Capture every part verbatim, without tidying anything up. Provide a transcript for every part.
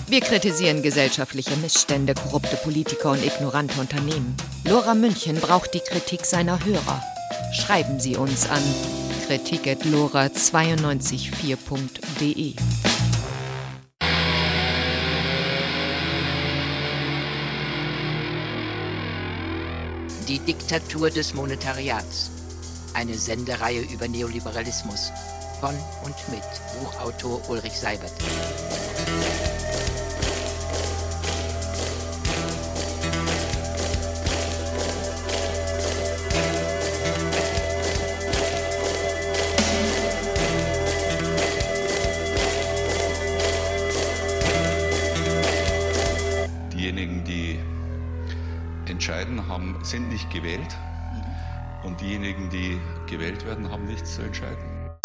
Wir kritisieren gesellschaftliche Missstände, korrupte Politiker und ignorante Unternehmen. Lora München braucht die Kritik seiner Hörer. Schreiben Sie uns an kritik at lora zwei neun vier punkt de. Die Diktatur des Monetariats. Eine Sendereihe über Neoliberalismus. Von und mit Buchautor Ulrich Seibert. Diejenigen, die entscheiden, haben, sind nicht gewählt. Und diejenigen, die gewählt werden, haben nichts zu entscheiden.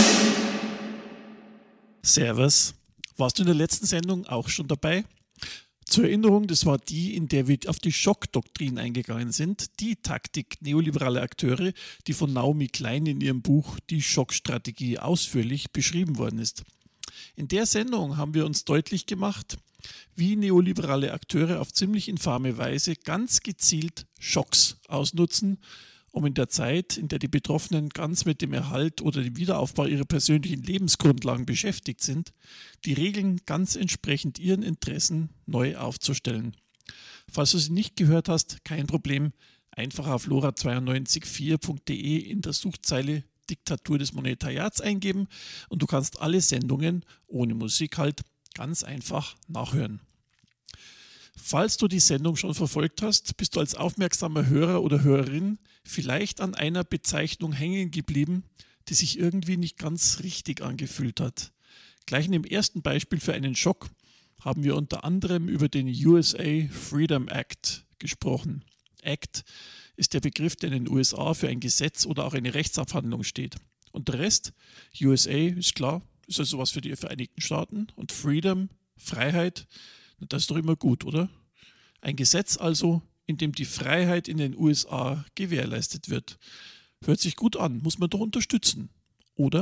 Servus. Warst du in der letzten Sendung auch schon dabei? Zur Erinnerung, das war die, in der wir auf die Schockdoktrin eingegangen sind, die Taktik neoliberaler Akteure, die von Naomi Klein in ihrem Buch Die Schockstrategie ausführlich beschrieben worden ist. In der Sendung haben wir uns deutlich gemacht, wie neoliberale Akteure auf ziemlich infame Weise ganz gezielt Schocks ausnutzen, um in der Zeit, in der die Betroffenen ganz mit dem Erhalt oder dem Wiederaufbau ihrer persönlichen Lebensgrundlagen beschäftigt sind, die Regeln ganz entsprechend ihren Interessen neu aufzustellen. Falls du sie nicht gehört hast, kein Problem, einfach auf lora zwei neun vier punkt de in der Suchzeile Diktatur des Monetariats eingeben und du kannst alle Sendungen, ohne Musik halt, ganz einfach nachhören. Falls du die Sendung schon verfolgt hast, bist du als aufmerksamer Hörer oder Hörerin vielleicht an einer Bezeichnung hängen geblieben, die sich irgendwie nicht ganz richtig angefühlt hat. Gleich in dem ersten Beispiel für einen Schock haben wir unter anderem über den U S A Freedom Act gesprochen. Act ist der Begriff, der in den U S A für ein Gesetz oder auch eine Rechtsabhandlung steht. Und der Rest, U S A ist klar, ist also sowas für die Vereinigten Staaten und Freedom, Freiheit, das ist doch immer gut, oder? Ein Gesetz also, in dem die Freiheit in den U S A gewährleistet wird. Hört sich gut an, muss man doch unterstützen, oder?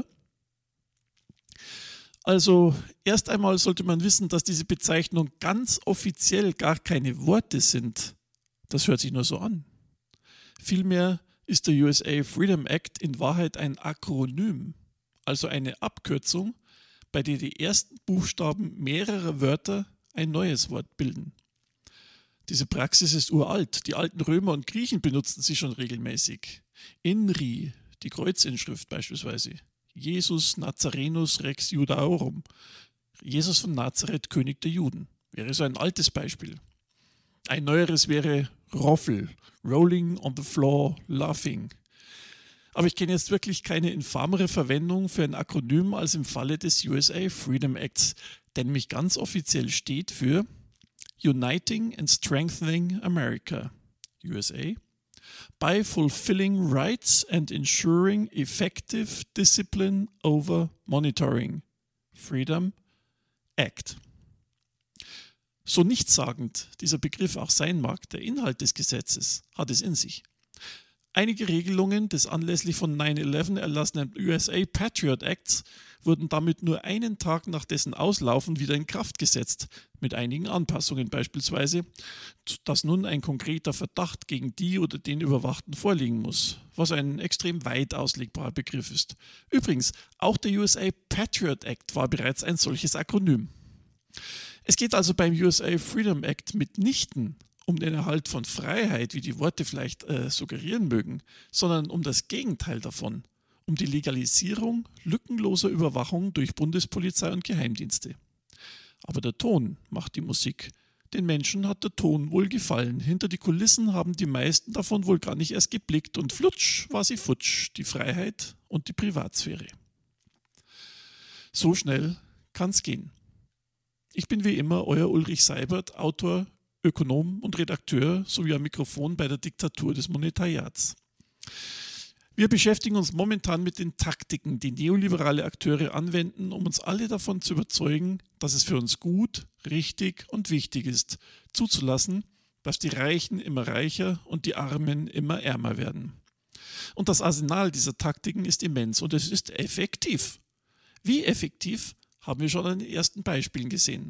Also erst einmal sollte man wissen, dass diese Bezeichnungen ganz offiziell gar keine Worte sind. Das hört sich nur so an. Vielmehr ist der U S A Freedom Act in Wahrheit ein Akronym, also eine Abkürzung, bei der die ersten Buchstaben mehrerer Wörter ein neues Wort bilden. Diese Praxis ist uralt. Die alten Römer und Griechen benutzten sie schon regelmäßig. I N R I, die Kreuzinschrift beispielsweise. Jesus Nazarenus Rex Judaorum. Jesus von Nazareth, König der Juden. Wäre so ein altes Beispiel. Ein neueres wäre Roffel. Rolling on the floor, laughing. Aber ich kenne jetzt wirklich keine infamere Verwendung für ein Akronym als im Falle des U S A Freedom Acts, der nämlich ganz offiziell steht für Uniting and Strengthening America, U S A, by fulfilling rights and ensuring effective discipline over monitoring, Freedom Act. So nichtssagend dieser Begriff auch sein mag, der Inhalt des Gesetzes hat es in sich. Einige Regelungen des anlässlich von neun elf erlassenen U S A Patriot Acts wurden damit nur einen Tag nach dessen Auslaufen wieder in Kraft gesetzt, mit einigen Anpassungen beispielsweise, dass nun ein konkreter Verdacht gegen die oder den Überwachten vorliegen muss, was ein extrem weit auslegbarer Begriff ist. Übrigens, auch der U S A Patriot Act war bereits ein solches Akronym. Es geht also beim U S A Freedom Act mitnichten um den Erhalt von Freiheit, wie die Worte vielleicht äh, suggerieren mögen, sondern um das Gegenteil davon, um die Legalisierung lückenloser Überwachung durch Bundespolizei und Geheimdienste. Aber der Ton macht die Musik. Den Menschen hat der Ton wohl gefallen. Hinter die Kulissen haben die meisten davon wohl gar nicht erst geblickt und flutsch war sie futsch, die Freiheit und die Privatsphäre. So schnell kann's gehen. Ich bin wie immer euer Ulrich Seibert, Autor, Ökonom und Redakteur sowie am Mikrofon bei der Diktatur des Monetariats. Wir beschäftigen uns momentan mit den Taktiken, die neoliberale Akteure anwenden, um uns alle davon zu überzeugen, dass es für uns gut, richtig und wichtig ist, zuzulassen, dass die Reichen immer reicher und die Armen immer ärmer werden. Und das Arsenal dieser Taktiken ist immens und es ist effektiv. Wie effektiv, haben wir schon an den ersten Beispielen gesehen.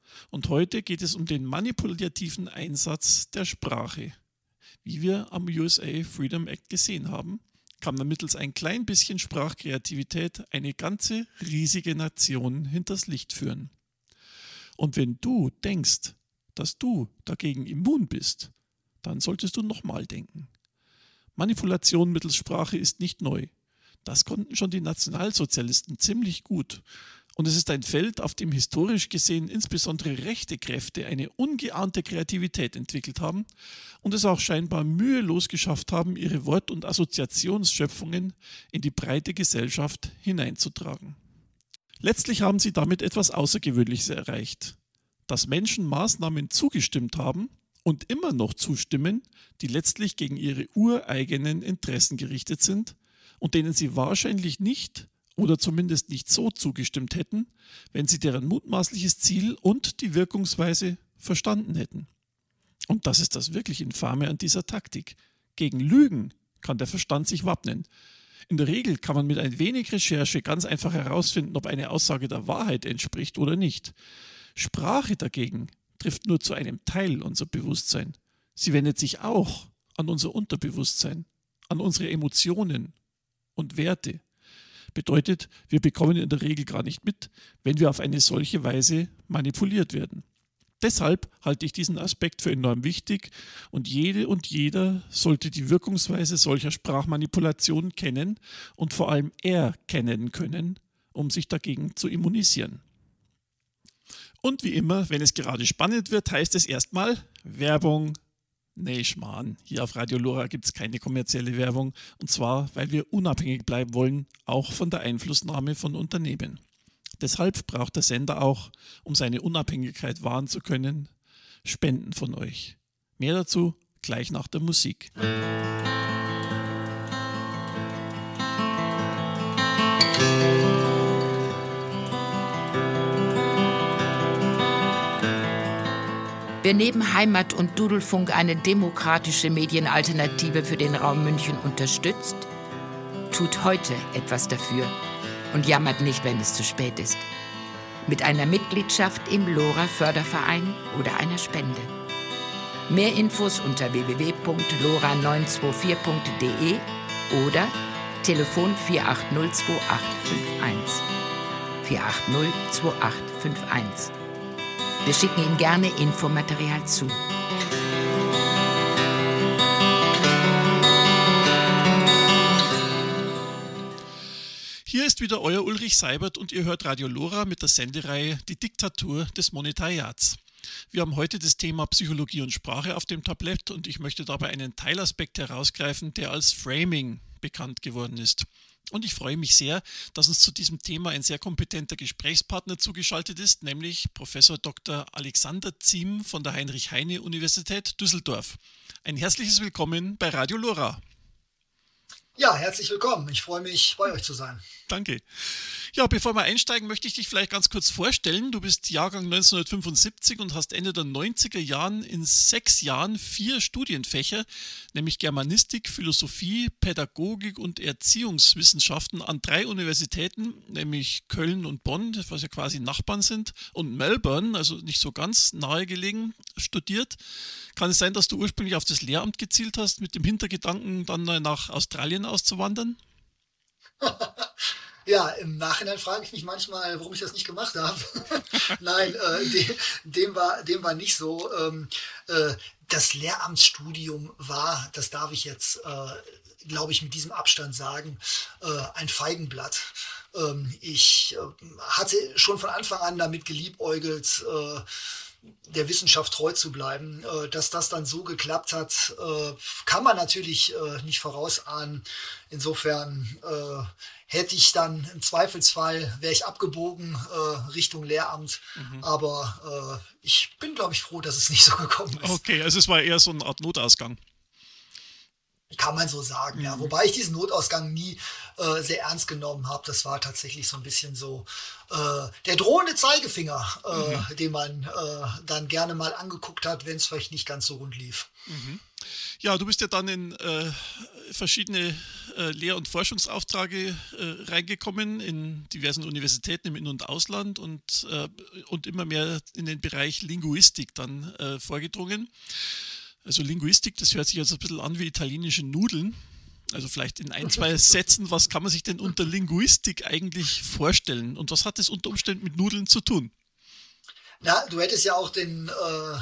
Und heute geht es um den manipulativen Einsatz der Sprache. Wie wir am U S A Freedom Act gesehen haben, kann man mittels ein klein bisschen Sprachkreativität eine ganze riesige Nation hinters Licht führen. Und wenn du denkst, dass du dagegen immun bist, dann solltest du nochmal denken. Manipulation mittels Sprache ist nicht neu. Das konnten schon die Nationalsozialisten ziemlich gut. Und es ist ein Feld, auf dem historisch gesehen insbesondere rechte Kräfte eine ungeahnte Kreativität entwickelt haben und es auch scheinbar mühelos geschafft haben, ihre Wort- und Assoziationsschöpfungen in die breite Gesellschaft hineinzutragen. Letztlich haben sie damit etwas Außergewöhnliches erreicht, dass Menschen Maßnahmen zugestimmt haben und immer noch zustimmen, die letztlich gegen ihre ureigenen Interessen gerichtet sind und denen sie wahrscheinlich nicht oder zumindest nicht so zugestimmt hätten, wenn sie deren mutmaßliches Ziel und die Wirkungsweise verstanden hätten. Und das ist das wirklich Infame an dieser Taktik. Gegen Lügen kann der Verstand sich wappnen. In der Regel kann man mit ein wenig Recherche ganz einfach herausfinden, ob eine Aussage der Wahrheit entspricht oder nicht. Sprache dagegen trifft nur zu einem Teil unser Bewusstsein. Sie wendet sich auch an unser Unterbewusstsein, an unsere Emotionen und Werte. Bedeutet, wir bekommen in der Regel gar nicht mit, wenn wir auf eine solche Weise manipuliert werden. Deshalb halte ich diesen Aspekt für enorm wichtig und jede und jeder sollte die Wirkungsweise solcher Sprachmanipulationen kennen und vor allem erkennen können, um sich dagegen zu immunisieren. Und wie immer, wenn es gerade spannend wird, heißt es erstmal Werbung. Nee, Schmarrn. Hier auf Radio Lora gibt es keine kommerzielle Werbung. Und zwar, weil wir unabhängig bleiben wollen, auch von der Einflussnahme von Unternehmen. Deshalb braucht der Sender auch, um seine Unabhängigkeit wahren zu können, Spenden von euch. Mehr dazu gleich nach der Musik. Wer neben Heimat und Dudelfunk eine demokratische Medienalternative für den Raum München unterstützt, tut heute etwas dafür und jammert nicht, wenn es zu spät ist. Mit einer Mitgliedschaft im Lora Förderverein oder einer Spende. Mehr Infos unter w w w punkt lora neun zwei vier punkt d e oder Telefon vier acht null zwei acht fünf eins. vier acht null zwei acht fünf eins. Wir schicken Ihnen gerne Infomaterial zu. Hier ist wieder euer Ulrich Seibert und ihr hört Radio Lora mit der Sendereihe Die Diktatur des Monetariats. Wir haben heute das Thema Psychologie und Sprache auf dem Tablett und ich möchte dabei einen Teilaspekt herausgreifen, der als Framing bekannt geworden ist. Und ich freue mich sehr, dass uns zu diesem Thema ein sehr kompetenter Gesprächspartner zugeschaltet ist, nämlich Professor Doktor Alexander Ziem von der Heinrich-Heine-Universität Düsseldorf. Ein herzliches Willkommen bei Radio Lora. Ja, herzlich willkommen. Ich freue mich, bei euch zu sein. Danke. Ja, bevor wir einsteigen, möchte ich dich vielleicht ganz kurz vorstellen. Du bist Jahrgang neunzehnhundertfünfundsiebzig und hast Ende der neunziger Jahren in sechs Jahren vier Studienfächer, nämlich Germanistik, Philosophie, Pädagogik und Erziehungswissenschaften an drei Universitäten, nämlich Köln und Bonn, was ja quasi Nachbarn sind, und Melbourne, also nicht so ganz nahe gelegen, studiert. Kann es sein, dass du ursprünglich auf das Lehramt gezielt hast, mit dem Hintergedanken, dann nach Australien auszuwandern? Ja, im Nachhinein frage ich mich manchmal, warum ich das nicht gemacht habe. Nein, äh, dem, dem, war, dem war nicht so. Ähm, äh, das Lehramtsstudium war, das darf ich jetzt, äh, glaube ich, mit diesem Abstand sagen, äh, ein Feigenblatt. Ähm, ich äh, hatte schon von Anfang an damit geliebäugelt, äh, der Wissenschaft treu zu bleiben. Dass das dann so geklappt hat, kann man natürlich nicht vorausahnen. Insofern hätte ich dann im Zweifelsfall, wäre ich abgebogen Richtung Lehramt. Mhm. Aber ich bin, glaube ich, froh, dass es nicht so gekommen ist. Okay, also es war eher so eine Art Notausgang. Kann man so sagen, mhm. ja. Wobei ich diesen Notausgang nie äh, sehr ernst genommen habe. Das war tatsächlich so ein bisschen so äh, der drohende Zeigefinger, äh, mhm. den man äh, dann gerne mal angeguckt hat, wenn es vielleicht nicht ganz so rund lief. Mhm. Ja, du bist ja dann in äh, verschiedene äh, Lehr- und Forschungsaufträge äh, reingekommen in diversen Universitäten im In- und Ausland und, äh, und immer mehr in den Bereich Linguistik dann äh, vorgedrungen. Also Linguistik, das hört sich jetzt ein bisschen an wie italienische Nudeln. Also vielleicht in ein, zwei Sätzen, was kann man sich denn unter Linguistik eigentlich vorstellen? Und was hat es unter Umständen mit Nudeln zu tun? Na, du hättest ja auch den, äh,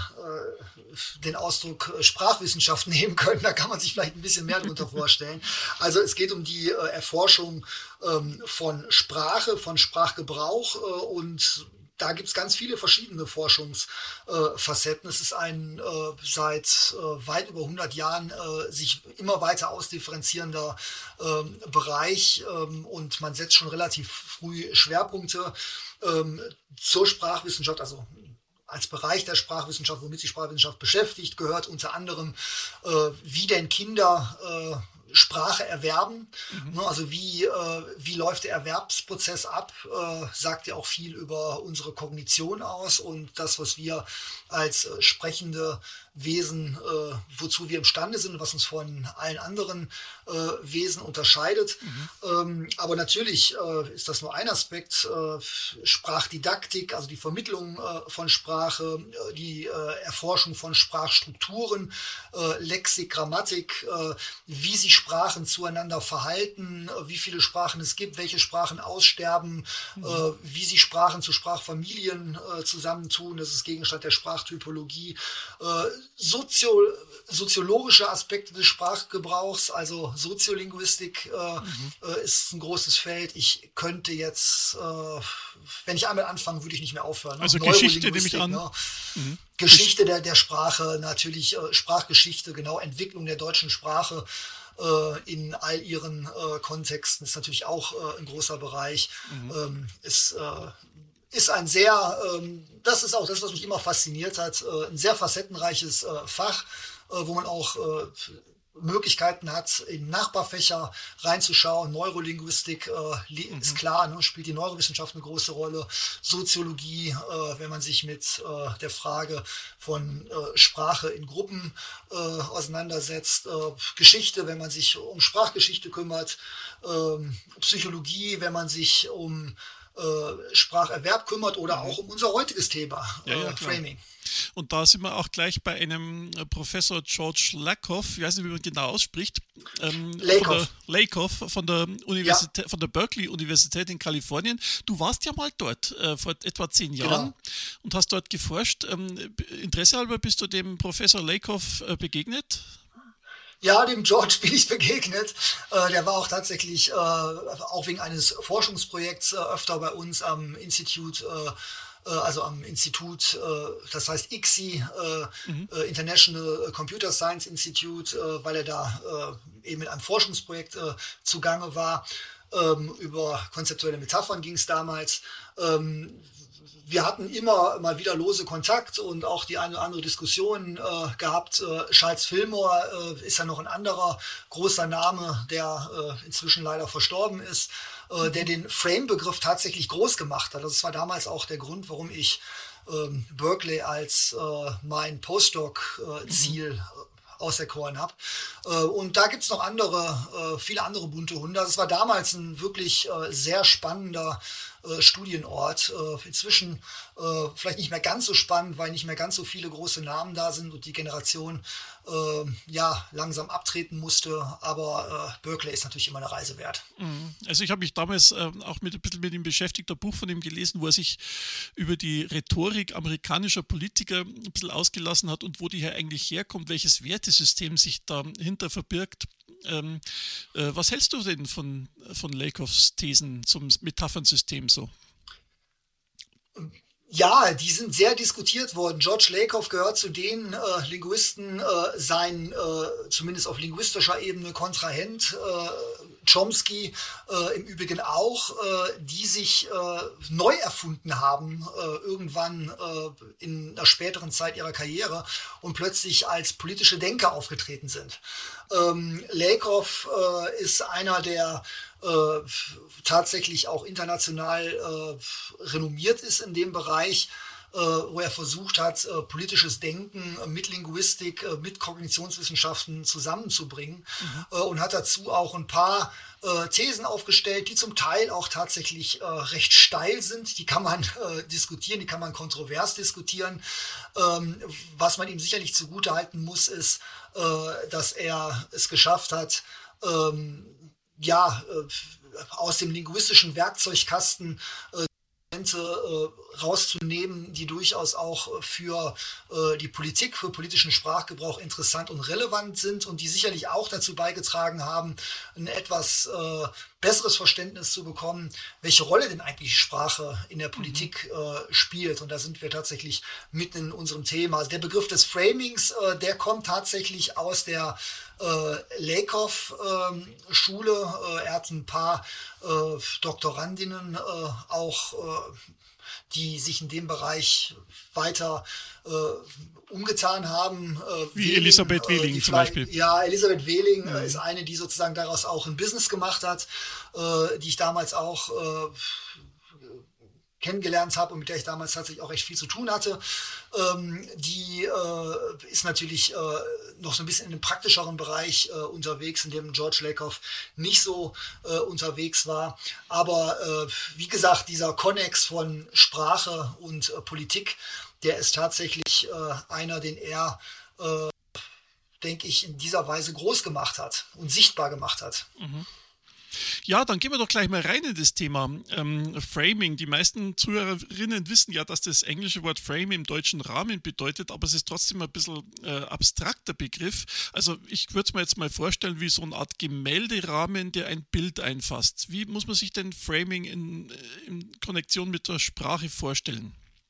den Ausdruck Sprachwissenschaft nehmen können, da kann man sich vielleicht ein bisschen mehr darunter vorstellen. Also es geht um die äh, Erforschung ähm, von Sprache, von Sprachgebrauch äh, und da gibt es ganz viele verschiedene Forschungsfacetten. Äh, es ist ein äh, seit äh, weit über hundert Jahren äh, sich immer weiter ausdifferenzierender äh, Bereich ähm, und man setzt schon relativ früh Schwerpunkte ähm, zur Sprachwissenschaft, also als Bereich der Sprachwissenschaft, womit sich Sprachwissenschaft beschäftigt, gehört unter anderem, äh, wie denn Kinder äh, Sprache erwerben. Mhm. Also wie, äh, wie läuft der Erwerbsprozess ab, äh, sagt ja auch viel über unsere Kognition aus und das, was wir als äh, sprechende Wesen, äh, wozu wir imstande sind, was uns von allen anderen äh, Wesen unterscheidet. Mhm. Ähm, aber natürlich äh, ist das nur ein Aspekt. Äh, Sprachdidaktik, also die Vermittlung äh, von Sprache, äh, die äh, Erforschung von Sprachstrukturen, äh, Lexik, Grammatik, äh, wie sich Sprachen zueinander verhalten, äh, wie viele Sprachen es gibt, welche Sprachen aussterben, mhm. äh, wie sich Sprachen zu Sprachfamilien äh, zusammentun. Das ist Gegenstand der Sprachtypologie. Äh, Sozio, soziologische Aspekte des Sprachgebrauchs, also Soziolinguistik äh, mhm. äh, ist ein großes Feld. Ich könnte jetzt, äh, wenn ich einmal anfange, würde ich nicht mehr aufhören. Ne? Also Geschichte nehme ich an. Ne? Mhm. Geschichte der, der Sprache, natürlich äh, Sprachgeschichte, genau, Entwicklung der deutschen Sprache äh, in all ihren äh, Kontexten ist natürlich auch äh, ein großer Bereich. Mhm. Ähm, ist äh, ist ein sehr, ähm, das ist auch das, was mich immer fasziniert hat, äh, ein sehr facettenreiches äh, Fach, äh, wo man auch äh, Möglichkeiten hat, in Nachbarfächer reinzuschauen. Neurolinguistik äh, li- mhm. ist klar, ne, spielt die Neurowissenschaft eine große Rolle. Soziologie, äh, wenn man sich mit äh, der Frage von äh, Sprache in Gruppen äh, auseinandersetzt. Äh, Geschichte, wenn man sich um Sprachgeschichte kümmert. Äh, Psychologie, wenn man sich um Spracherwerb kümmert oder auch um unser heutiges Thema, ja, ja, äh, Framing. Und da sind wir auch gleich bei einem Professor George Lakoff, ich weiß nicht, wie man genau ausspricht, ähm, Lakoff. Von der, Lakoff von der, Universität, ja. von der Berkeley Universität in Kalifornien. Du warst ja mal dort äh, vor etwa zehn Jahren genau. und hast dort geforscht. Ähm, Interesse halber bist du dem Professor Lakoff äh, begegnet? Ja, dem George bin ich begegnet. Äh, der war auch tatsächlich, äh, auch wegen eines Forschungsprojekts äh, öfter bei uns am Institut, äh, also am Institut, äh, das heißt I C S I, äh, mhm. International Computer Science Institute, äh, weil er da äh, eben mit einem Forschungsprojekt äh, zugange war. Ähm, über konzeptuelle Metaphern ging es damals. Ähm, Wir hatten immer mal wieder lose Kontakt und auch die eine oder andere Diskussion äh, gehabt. Äh, Charles Fillmore äh, ist ja noch ein anderer großer Name, der äh, inzwischen leider verstorben ist, äh, der den Frame-Begriff tatsächlich groß gemacht hat. Das war damals auch der Grund, warum ich äh, Berkeley als äh, mein Postdoc-Ziel äh, mhm. auserkoren habe. Und da gibt es noch andere, viele andere bunte Hunde. Das war damals ein wirklich sehr spannender Studienort. Inzwischen vielleicht nicht mehr ganz so spannend, weil nicht mehr ganz so viele große Namen da sind und die Generation ja langsam abtreten musste. Aber Berkeley ist natürlich immer eine Reise wert. Also ich habe mich damals auch mit, ein bisschen mit ihm beschäftigt, ein Buch von ihm gelesen, wo er sich über die Rhetorik amerikanischer Politiker ein bisschen ausgelassen hat und wo die hier eigentlich herkommt, welches Wertesystem sich dahinter verbirgt. Ähm, äh, was hältst du denn von, von Lakoffs Thesen zum Metaphernsystem so? Ja, die sind sehr diskutiert worden. George Lakoff gehört zu den äh, Linguisten, äh, sein äh, zumindest auf linguistischer Ebene Kontrahent, äh, Chomsky äh, im Übrigen auch, äh, die sich äh, neu erfunden haben, äh, irgendwann äh, in einer späteren Zeit ihrer Karriere und plötzlich als politische Denker aufgetreten sind. Ähm, Lakoff äh, ist einer, der äh, tatsächlich auch international äh, renommiert ist in dem Bereich. äh, wo er versucht hat, äh, politisches Denken äh, mit Linguistik, äh, mit Kognitionswissenschaften zusammenzubringen mhm. äh, und hat dazu auch ein paar äh, Thesen aufgestellt, die zum Teil auch tatsächlich äh, recht steil sind. Die kann man äh, diskutieren, die kann man kontrovers diskutieren. Ähm, was man ihm sicherlich zugutehalten muss, ist, äh, dass er es geschafft hat, ähm, ja, äh, aus dem linguistischen Werkzeugkasten äh, äh, rauszunehmen, die durchaus auch für äh, die Politik, für politischen Sprachgebrauch interessant und relevant sind und die sicherlich auch dazu beigetragen haben, ein etwas äh, besseres Verständnis zu bekommen, welche Rolle denn eigentlich Sprache in der Politik äh, spielt. Und da sind wir tatsächlich mitten in unserem Thema. Also der Begriff des Framings, äh, der kommt tatsächlich aus der äh, Lakoff-Schule. Äh, äh, er hat ein paar äh, Doktorandinnen äh, auch, äh, die sich in dem Bereich weiter äh, umgetan haben. Äh, Wie Wehling, Elisabeth Wehling äh, zum Beispiel. Ja, Elisabeth Wehling ja. äh, ist eine, die sozusagen daraus auch ein Business gemacht hat, äh, die ich damals auch äh, kennengelernt habe und mit der ich damals tatsächlich auch recht viel zu tun hatte. Ähm, die äh, ist natürlich äh, noch so ein bisschen in einem praktischeren Bereich äh, unterwegs, in dem George Lakoff nicht so äh, unterwegs war. Aber äh, wie gesagt, dieser Konnex von Sprache und äh, Politik, der ist tatsächlich äh, einer, den er, äh, denke ich, in dieser Weise groß gemacht hat und sichtbar gemacht hat. Mhm. Ja, dann gehen wir doch gleich mal rein in das Thema ähm, Framing. Die meisten Zuhörerinnen wissen ja, dass das englische Wort Frame im deutschen Rahmen bedeutet, aber es ist trotzdem ein bisschen äh, abstrakter Begriff. Also ich würde es mir jetzt mal vorstellen wie so eine Art Gemälderahmen, der ein Bild einfasst. Wie muss man sich denn Framing in, in Konnektion mit der Sprache vorstellen?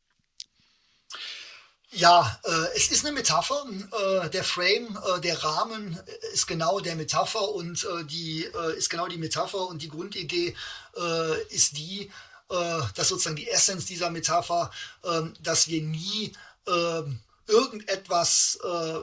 Ja, äh, es ist eine Metapher. Äh, der Frame, äh, der Rahmen ist genau der Metapher und äh, die äh, ist genau die Metapher und die Grundidee äh, ist die, äh, dass sozusagen die Essenz dieser Metapher, äh, dass wir nie äh, irgendetwas äh,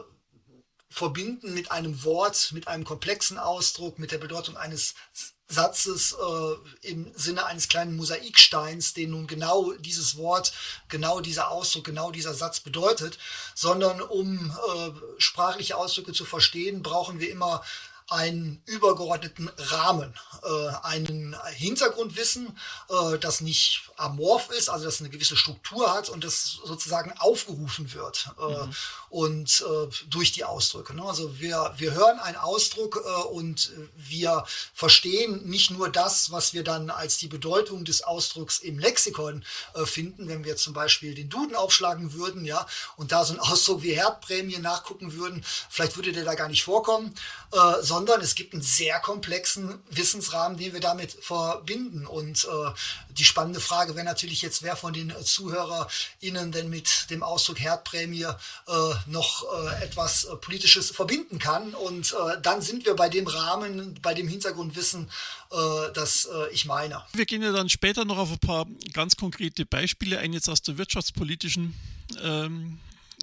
verbinden mit einem Wort, mit einem komplexen Ausdruck, mit der Bedeutung eines Satzes äh, im Sinne eines kleinen Mosaiksteins, den nun genau dieses Wort, genau dieser Ausdruck, genau dieser Satz bedeutet, sondern um äh, sprachliche Ausdrücke zu verstehen, brauchen wir immer einen übergeordneten Rahmen, äh, einen Hintergrundwissen, äh, das nicht amorph ist, also das eine gewisse Struktur hat und das sozusagen aufgerufen wird äh, mhm. und äh, durch die Ausdrücke. Ne? Also wir, wir hören einen Ausdruck äh, und wir verstehen nicht nur das, was wir dann als die Bedeutung des Ausdrucks im Lexikon äh, finden, wenn wir zum Beispiel den Duden aufschlagen würden, ja, und da so einen Ausdruck wie Herdprämie nachgucken würden, vielleicht würde der da gar nicht vorkommen, äh, sondern es gibt einen sehr komplexen Wissensrahmen, den wir damit verbinden. Und äh, die spannende Frage wäre natürlich jetzt, wer von den äh, ZuhörerInnen denn mit dem Ausdruck Herdprämie äh, noch äh, etwas äh, Politisches verbinden kann. Und äh, dann sind wir bei dem Rahmen, bei dem Hintergrundwissen, äh, das äh, ich meine. Wir gehen ja dann später noch auf ein paar ganz konkrete Beispiele ein, jetzt aus der wirtschaftspolitischen ähm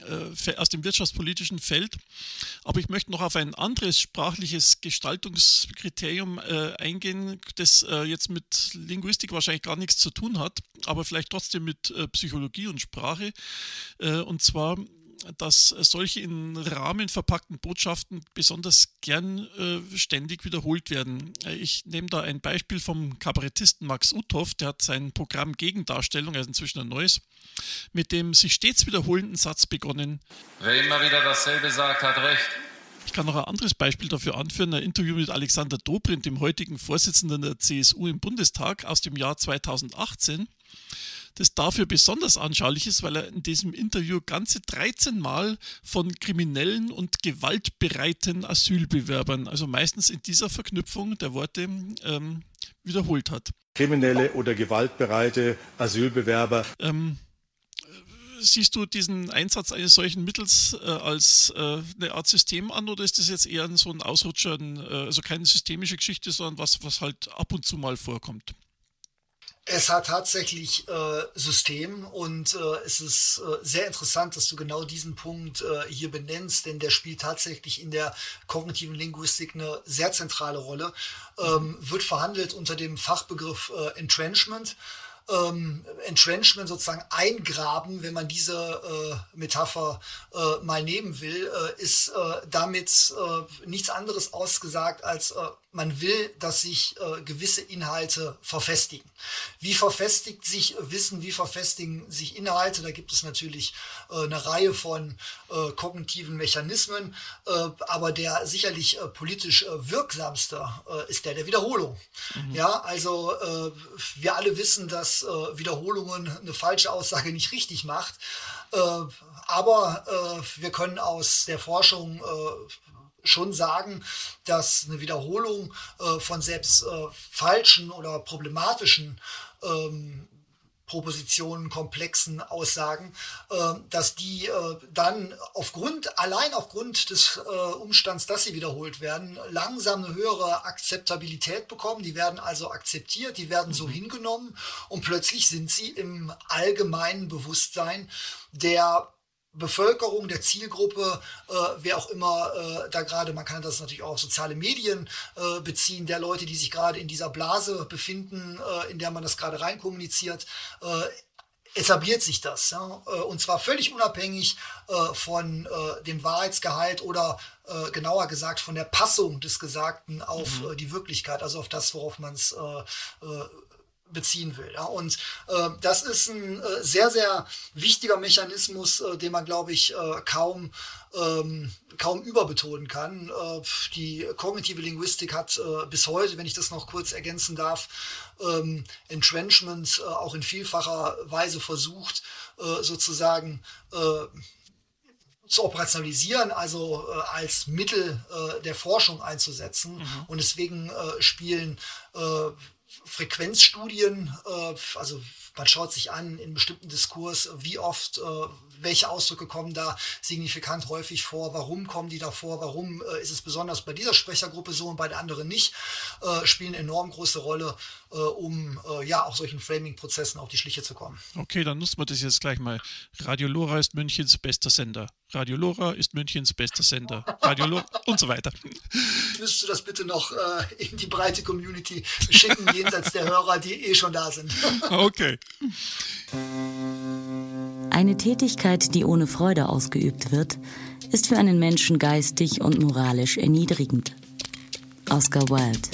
aus dem wirtschaftspolitischen Feld. Aber ich möchte noch auf ein anderes sprachliches Gestaltungskriterium äh, eingehen, das äh, jetzt mit Linguistik wahrscheinlich gar nichts zu tun hat, aber vielleicht trotzdem mit äh, Psychologie und Sprache. Äh, und zwar, dass solche in Rahmen verpackten Botschaften besonders gern äh, ständig wiederholt werden. Ich nehme da ein Beispiel vom Kabarettisten Max Uthoff, der hat sein Programm Gegendarstellung, also inzwischen ein neues, mit dem sich stets wiederholenden Satz begonnen: Wer immer wieder dasselbe sagt, hat recht. Ich kann noch ein anderes Beispiel dafür anführen, ein Interview mit Alexander Dobrindt, dem heutigen Vorsitzenden der C S U im Bundestag aus dem Jahr zweitausendachtzehn. Das dafür besonders anschaulich ist, weil er in diesem Interview ganze dreizehn Mal von kriminellen und gewaltbereiten Asylbewerbern, also meistens in dieser Verknüpfung der Worte, ähm, wiederholt hat. Kriminelle oder gewaltbereite Asylbewerber. Ähm, siehst du diesen Einsatz eines solchen Mittels äh, als äh, eine Art System an, oder ist das jetzt eher so ein Ausrutscher, ein, äh, also keine systemische Geschichte, sondern was, was halt ab und zu mal vorkommt? Es hat tatsächlich äh, System und äh, es ist äh, sehr interessant, dass du genau diesen Punkt äh, hier benennst, denn der spielt tatsächlich in der kognitiven Linguistik eine sehr zentrale Rolle, ähm, wird verhandelt unter dem Fachbegriff äh, Entrenchment. ähm, Entrenchment sozusagen eingraben, wenn man diese äh, Metapher äh, mal nehmen will, äh, ist äh, damit äh, nichts anderes ausgesagt als äh, man will, dass sich äh, gewisse Inhalte verfestigen. Wie verfestigt sich Wissen, wie verfestigen sich Inhalte? Da gibt es natürlich äh, eine Reihe von äh, kognitiven Mechanismen, äh, aber der sicherlich äh, politisch äh, wirksamste äh, ist der der Wiederholung. Mhm. Ja, also äh, wir alle wissen, dass äh, Wiederholungen eine falsche Aussage nicht richtig macht, äh, aber äh, wir können aus der Forschung äh, schon sagen, dass eine Wiederholung äh, von selbst äh, falschen oder problematischen ähm, Propositionen, komplexen Aussagen, äh, dass die äh, dann aufgrund, allein aufgrund des äh, Umstands, dass sie wiederholt werden, langsam eine höhere Akzeptabilität bekommen. Die werden also akzeptiert, die werden so hingenommen und plötzlich sind sie im allgemeinen Bewusstsein der Bevölkerung, der Zielgruppe, äh, wer auch immer äh, da gerade, man kann das natürlich auch auf soziale Medien äh, beziehen, der Leute, die sich gerade in dieser Blase befinden, äh, in der man das gerade rein kommuniziert, äh, etabliert sich das. Ja? Äh, und zwar völlig unabhängig äh, von äh, dem Wahrheitsgehalt oder äh, genauer gesagt von der Passung des Gesagten auf mhm. äh, die Wirklichkeit, also auf das, worauf man es äh, äh, beziehen will. Ja. Und äh, das ist ein äh, sehr, sehr wichtiger Mechanismus, äh, den man, glaube ich, äh, kaum, ähm, kaum überbetonen kann. Äh, die kognitive Linguistik hat äh, bis heute, wenn ich das noch kurz ergänzen darf, ähm, Entrenchment äh, auch in vielfacher Weise versucht, äh, sozusagen äh, zu operationalisigen, also äh, als Mittel äh, der Forschung einzusetzen. Mhm. Und deswegen äh, spielen äh, Frequenzstudien, äh, also man schaut sich an in bestimmten Diskurs, wie oft, äh, welche Ausdrücke kommen da signifikant häufig vor, warum kommen die da vor, warum äh, ist es besonders bei dieser Sprechergruppe so und bei der anderen nicht, äh, spielen eine enorm große Rolle, äh, um äh, ja auch solchen Framing-Prozessen auf die Schliche zu kommen. Okay, dann nutzen wir das jetzt gleich mal. Radio Lora ist Münchens bester Sender. Radio Lora ist Münchens bester Sender. Radio Lora und so weiter. Müsstest du das bitte noch äh, in die breite Community schicken, jenseits der Hörer, die eh schon da sind. Okay. Eine Tätigkeit, die ohne Freude ausgeübt wird, ist für einen Menschen geistig und moralisch erniedrigend. Oscar Wilde.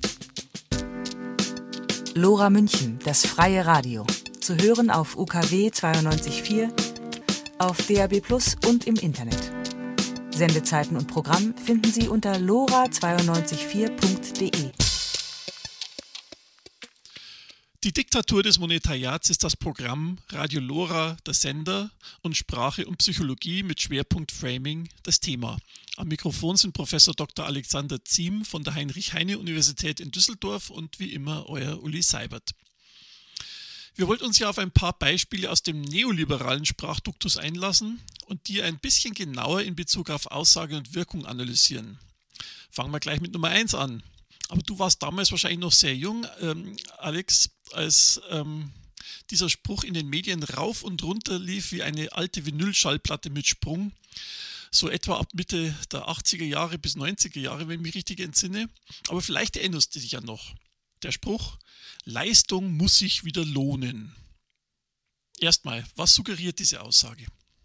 Lora München, das freie Radio. Zu hören auf U K W zweiundneunzig Komma vier, auf D A B plus und im Internet. Sendezeiten und Programm finden Sie unter lora zweiundneunzig Komma vier punkt de. Die Diktatur des Monetariats ist das Programm, Radio Lora der Sender und Sprache und Psychologie mit Schwerpunkt Framing das Thema. Am Mikrofon sind Professor Doktor Alexander Ziem von der Heinrich-Heine-Universität in Düsseldorf und wie immer euer Uli Seibert. Wir wollten uns ja auf ein paar Beispiele aus dem neoliberalen Sprachduktus einlassen und die ein bisschen genauer in Bezug auf Aussage und Wirkung analysieren. Fangen wir gleich mit Nummer eins an. Aber du warst damals wahrscheinlich noch sehr jung, ähm, Alex, als ähm, dieser Spruch in den Medien rauf und runter lief wie eine alte Vinylschallplatte mit Sprung. So etwa ab Mitte der achtziger Jahre bis neunziger Jahre, wenn ich mich richtig entsinne. Aber vielleicht erinnerst du dich ja noch. Der Spruch, Leistung muss sich wieder lohnen. Erstmal, was suggeriert diese Aussage?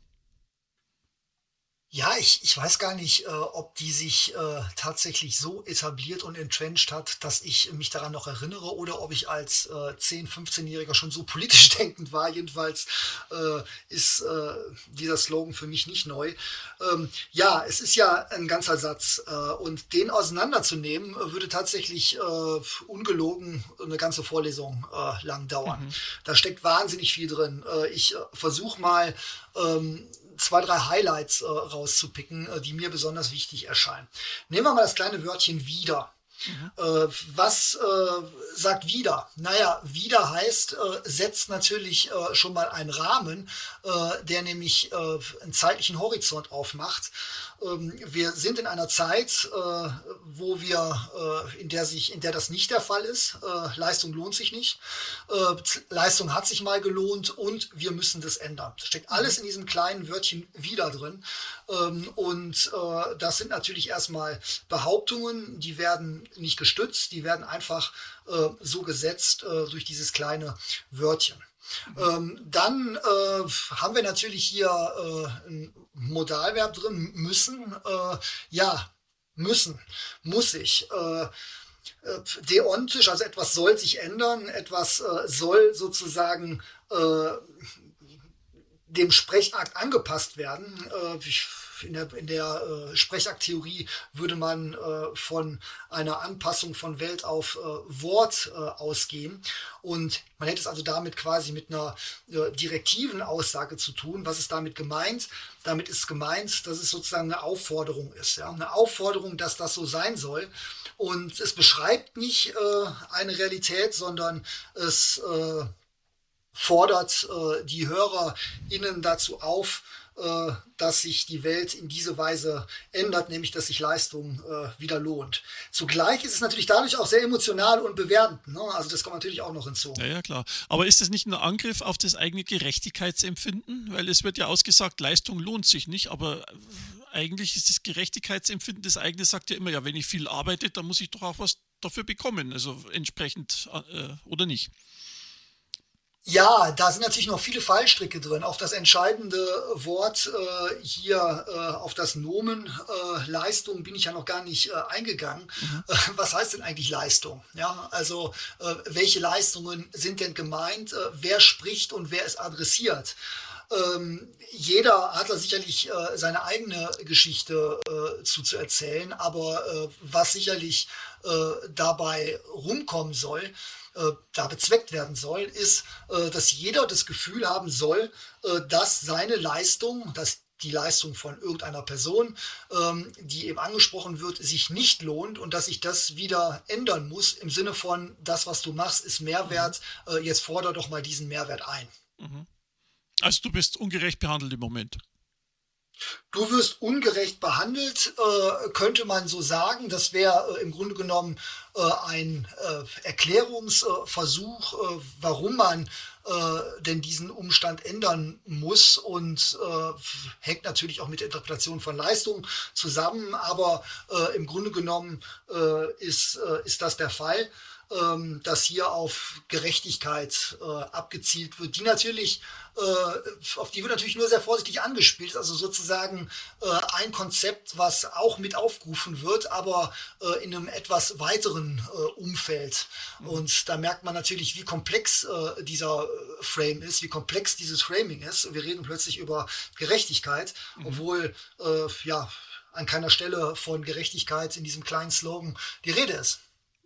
Ja, ich, ich weiß gar nicht, äh, ob die sich äh, tatsächlich so etabliert und entrenched hat, dass ich mich daran noch erinnere oder ob ich als äh, zehn-, fünfzehnjähriger schon so politisch denkend war. Jedenfalls äh, ist äh, dieser Slogan für mich nicht neu. Ähm, ja, es ist ja ein ganzer Satz äh, und den auseinanderzunehmen äh, würde tatsächlich äh, ungelogen eine ganze Vorlesung äh, lang dauern. Mhm. Da steckt wahnsinnig viel drin. Äh, ich äh, versuche mal ähm, zwei, drei Highlights äh, rauszupicken, äh, die mir besonders wichtig erscheinen. Nehmen wir mal das kleine Wörtchen wieder. Mhm. Äh, was äh, sagt wieder? Naja, wieder heißt, äh, setzt natürlich äh, schon mal einen Rahmen, äh, der nämlich äh, einen zeitlichen Horizont aufmacht. Ähm, wir sind in einer Zeit, äh, wo wir, äh, in der sich, in der das nicht der Fall ist. Äh, Leistung lohnt sich nicht. Äh, Leistung hat sich mal gelohnt und wir müssen das ändern. Das steckt alles in diesem kleinen Wörtchen wieder drin. Ähm, und äh, das sind natürlich erstmal Behauptungen, die werden nicht gestützt, die werden einfach äh, so gesetzt äh, durch dieses kleine Wörtchen. Mhm. Ähm, dann äh, haben wir natürlich hier äh, ein Modalverb drin, müssen, äh, ja, müssen, muss ich. Äh, Deontisch, also etwas soll sich ändern, etwas äh, soll sozusagen äh, dem Sprechakt angepasst werden. Äh, in der, in der äh, Sprechakttheorie würde man äh, von einer Anpassung von Welt auf äh, Wort äh, ausgehen. Und man hätte es also damit quasi mit einer äh, direktiven Aussage zu tun. Was ist damit gemeint? Damit ist gemeint, dass es sozusagen eine Aufforderung ist. Ja? Eine Aufforderung, dass das so sein soll. Und es beschreibt nicht äh, eine Realität, sondern es äh, fordert äh, die HörerInnen dazu auf, äh, dass sich die Welt in diese Weise ändert, nämlich dass sich Leistung äh, wieder lohnt. Zugleich ist es natürlich dadurch auch sehr emotional und bewertend. Ne? Also das kommt natürlich auch noch hinzu. Ja, ja, klar. Aber ist das nicht ein Angriff auf das eigene Gerechtigkeitsempfinden? Weil es wird ja ausgesagt, Leistung lohnt sich nicht, aber eigentlich ist das Gerechtigkeitsempfinden, das eigene sagt ja immer, ja, wenn ich viel arbeite, dann muss ich doch auch was dafür bekommen, also entsprechend äh, oder nicht. Ja, da sind natürlich noch viele Fallstricke drin. Auf das entscheidende Wort äh, hier, äh, auf das Nomen äh, Leistung bin ich ja noch gar nicht äh, eingegangen. Mhm. Äh, was heißt denn eigentlich Leistung? Ja, also äh, welche Leistungen sind denn gemeint? Äh, wer spricht und wer ist adressiert? Ähm, jeder hat da sicherlich äh, seine eigene Geschichte äh, zu, zu erzählen, aber äh, was sicherlich äh, dabei rumkommen soll, äh, da bezweckt werden soll, ist, äh, dass jeder das Gefühl haben soll, äh, dass seine Leistung, dass die Leistung von irgendeiner Person, ähm, die eben angesprochen wird, sich nicht lohnt und dass sich das wieder ändern muss im Sinne von, das, was du machst, ist Mehrwert, äh, jetzt forder doch mal diesen Mehrwert ein. Mhm. Also du bist ungerecht behandelt im Moment. Du wirst ungerecht behandelt, äh, könnte man so sagen. Das wäre äh, im Grunde genommen äh, ein äh, Erklärungsversuch, äh, warum man äh, denn diesen Umstand ändern muss und äh, hängt natürlich auch mit der Interpretation von Leistung zusammen. Aber äh, im Grunde genommen äh, ist, äh, ist das der Fall, äh, dass hier auf Gerechtigkeit äh, abgezielt wird, die natürlich auf die wird natürlich nur sehr vorsichtig angespielt, also sozusagen äh, ein Konzept, was auch mit aufgerufen wird, aber äh, in einem etwas weiteren äh, Umfeld. Mhm. Und da merkt man natürlich, wie komplex äh, dieser Frame ist, wie komplex dieses Framing ist. Wir reden plötzlich über Gerechtigkeit, mhm. obwohl äh, ja an keiner Stelle von Gerechtigkeit in diesem kleinen Slogan die Rede ist.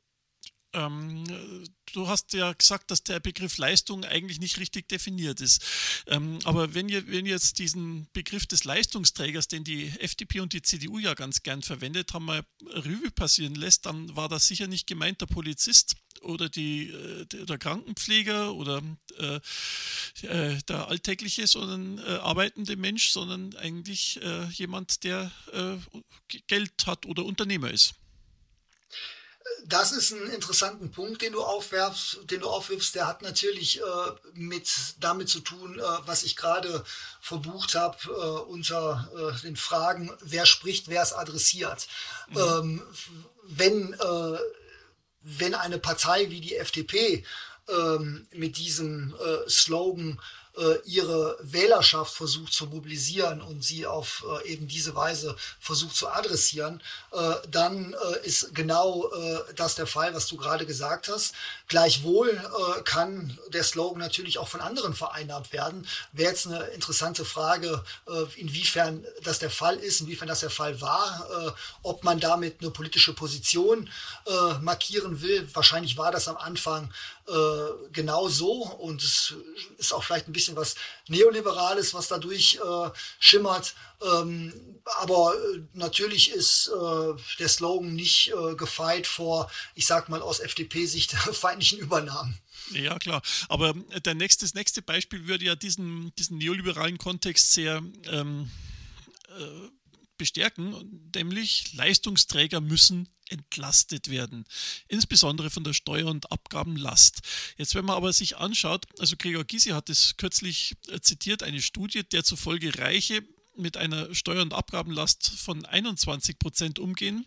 Ähm, du hast ja gesagt, dass der Begriff Leistung eigentlich nicht richtig definiert ist. Ähm, aber wenn ihr, wenn ihr jetzt diesen Begriff des Leistungsträgers, den die F D P und die C D U ja ganz gern verwendet haben, mal Revue passieren lässt, dann war das sicher nicht gemeint der Polizist oder die, äh, der Krankenpfleger oder äh, der alltägliche, sondern äh, arbeitende Mensch, sondern eigentlich äh, jemand, der äh, Geld hat oder Unternehmer ist. Das ist ein interessanter Punkt, den du aufwerfst, den du aufwirfst. Der hat natürlich äh, mit damit zu tun, äh, was ich gerade verbucht habe äh, unter äh, den Fragen, wer spricht, wer es adressiert. Mhm. Ähm, wenn, äh, wenn eine Partei wie die F D P ähm, mit diesem äh, Slogan ihre Wählerschaft versucht zu mobilisieren und sie auf äh, eben diese Weise versucht zu adressieren, äh, dann äh, ist genau äh, das der Fall, was du gerade gesagt hast. Gleichwohl äh, kann der Slogan natürlich auch von anderen vereinnahmt werden. Wäre jetzt eine interessante Frage, äh, inwiefern das der Fall ist, inwiefern das der Fall war, äh, ob man damit eine politische Position äh, markieren will. Wahrscheinlich war das am Anfang äh, genau so und es ist auch vielleicht ein bisschen was Neoliberales, was dadurch äh, schimmert. Ähm, aber äh, natürlich ist äh, der Slogan nicht äh, gefeit vor, ich sag mal aus F D P-Sicht, feindlichen Übernahmen. Ja, klar. Aber der nächste, das nächste Beispiel würde ja diesen, diesen neoliberalen Kontext sehr ähm, äh, bestärken, nämlich Leistungsträger müssen entlastet werden, insbesondere von der Steuer- und Abgabenlast. Jetzt, wenn man aber sich anschaut, also Gregor Gysi hat es kürzlich zitiert, eine Studie, der zufolge Reiche mit einer Steuer- und Abgabenlast von einundzwanzig Prozent umgehen,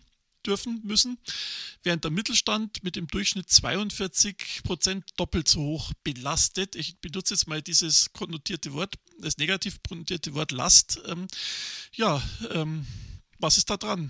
dürfen müssen, während der Mittelstand mit im Durchschnitt zweiundvierzig Prozent doppelt so hoch belastet. Ich benutze jetzt mal dieses konnotierte Wort, das negativ konnotierte Wort Last. Ähm, ja, ähm, was ist da dran?